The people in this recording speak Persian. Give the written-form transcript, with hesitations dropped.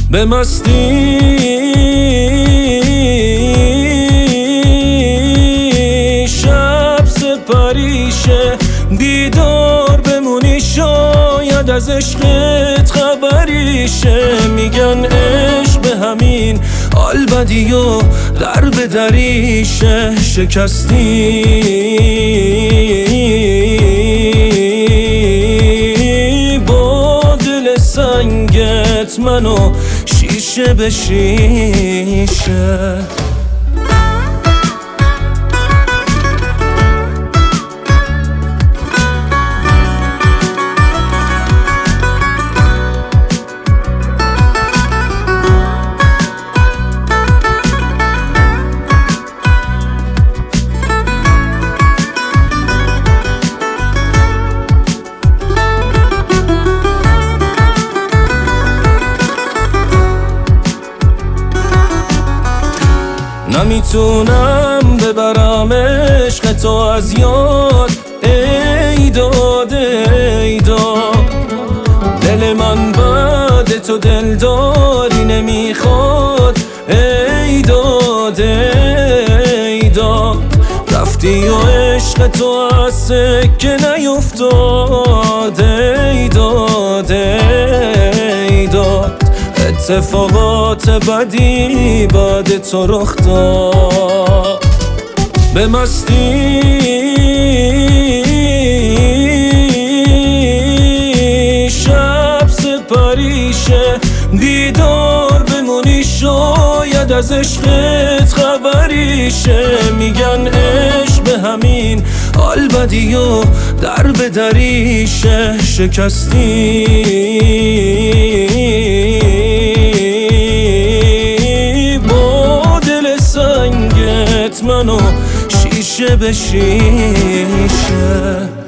به مستی شب سپریشه، دیدار بمونی شاید از عشقت خبریشه. میگن عشق به همین حال بدی و در به دریشه. شکستی با دل سنگت منو شیشه به شیشه. نمیتونم ببرم عشق تو از یاد، ای داد ای داد. دل من بعد تو دلداری نمیخواد، ای داد ای داد. رفتی و عشق تو از سکه نیفتاد، ای داد ای داد. اتفاقات بدی بعد تو رخ داد. به مستی شب سپریشه، دیدار بمونی شاید از عشقت خبریشه. میگن عشق به همین حال بدی و در به دریشه. شکستی با دل سنگت منو شیشه به شیشه.